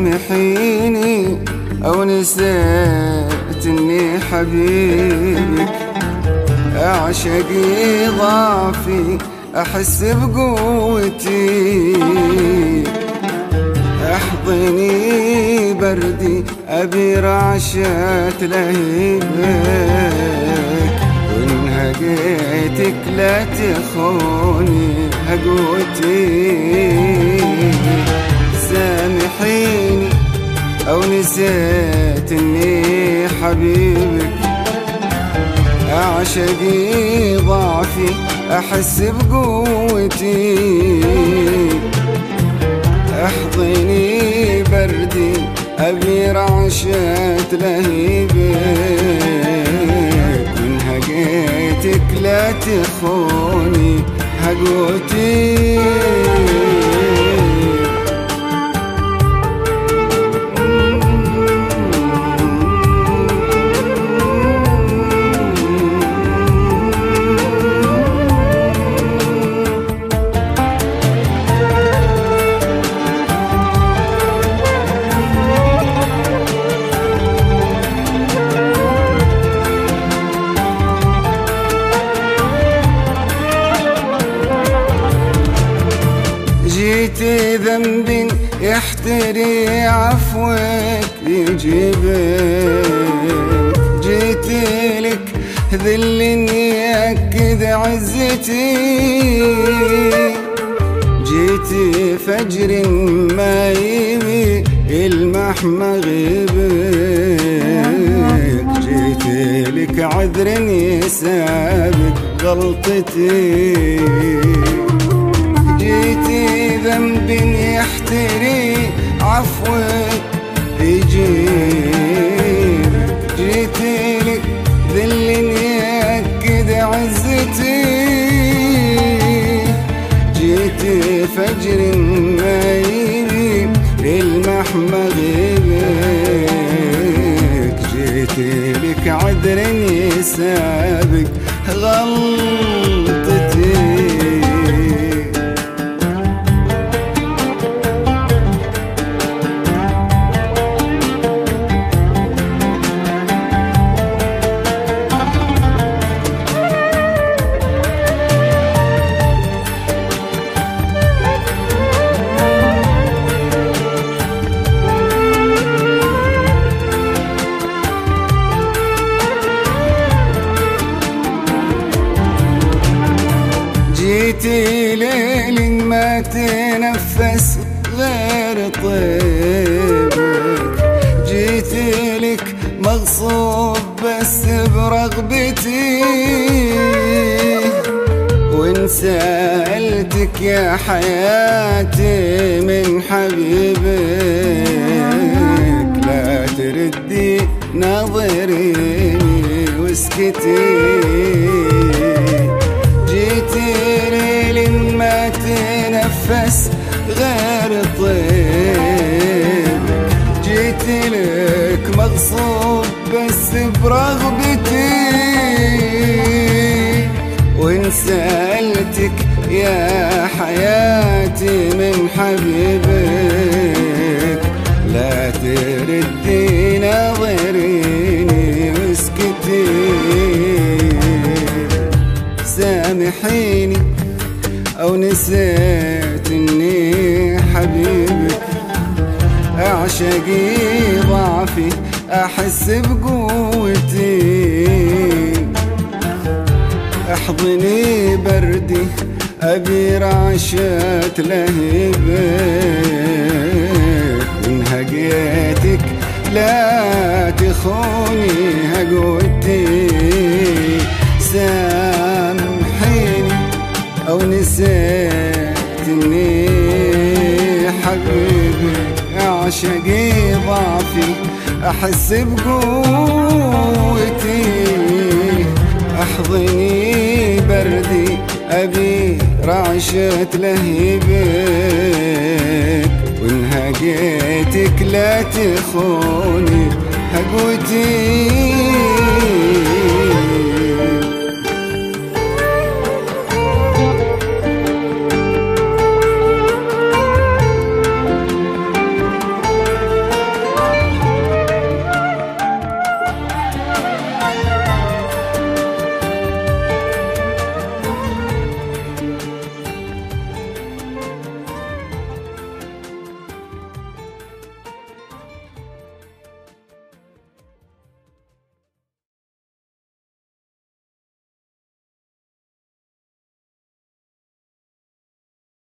سامحيني أو نسيت إني حبيبك، أعشقي ضعفي أحس بقوتي، احضني بردي أبي رعشة لهيبك، وإن هقيتك لا تخوني هقوتي. سامحيني أو نسيت إني حبيبك، أعشقي ضعفي أحس بقوتي، احضني بردي أبي رعشة لهيبك، من هقيتك لا تخوني هقوتي. جيتي ذنب يحتري عفوك يجيبك، جيتي لك ذل يأكد عزتي، جيتي فجر ما يبي يلمح مغيبك، جيتي لك عذر يسابق غلطتي، جيتي ذنب يحتري عفوك يجيبك، جيتي لك ذل يأكد عزتي، جيتي فجر ما يبي يلمح مغيبك، جيتي لك عذر يسابق غلطتي. جيتي ليل ما تنفس غير طيبك، جيتي لك مغصوب بس برغبتي، وإن سألتك يا حياتي من حبيبك، لا تردي ناظريني واسكتي، جيتي ليل ما تنفس غير طيبك، جيتي لك مغصوب بس برغبتي، وإن سألتك يا حياتي من حبيبك، لا تردي ناظريني واسكتي. سامحيني أو نسيت إني حبيبك، أعشقي ضعفي أحس بقوتي، احضني بردي أبي رعشة لهيبك، من هقيتك لا تخوني هقوتي. سامحيني أو نسيت إني حبيبك، أعشقي ضعفي أحس بقوتي، احضني بردي أبي رعشة لهيبك، وإن هقيتك لا تخوني هقوتي.